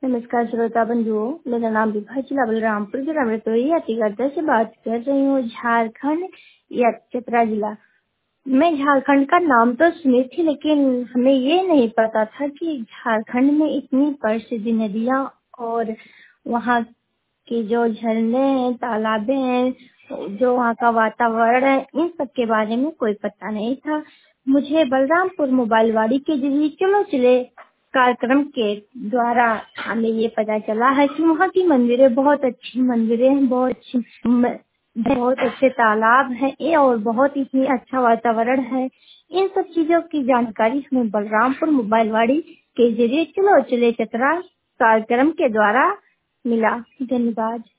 नमस्कार श्रोता बंधुओं, मेरा नाम विभा जिला बलरामपुर जिला में तोरिया तिगरदा से बात कर रही हूँ। झारखंड या चतरा जिला। मैं झारखंड का नाम तो सुनी थी, लेकिन हमें ये नहीं पता था कि झारखंड में इतनी प्रसिद्ध नदियाँ और वहाँ के जो झरने हैं, तालाबे हैं, जो वहाँ का वातावरण है, इन सब के बारे में कोई पता नहीं था। मुझे बलरामपुर मोबाइलवाड़ी के जरिए चलो चले कार्यक्रम के द्वारा हमें ये पता चला है कि वहाँ की मंदिरें बहुत अच्छी मंदिरें हैं, बहुत अच्छे तालाब हैं ये, और बहुत ही अच्छा वातावरण है। इन सब चीजों की जानकारी हमें बलरामपुर मोबाइलवाड़ी के जरिए चलो चले चतरा कार्यक्रम के द्वारा मिला। धन्यवाद।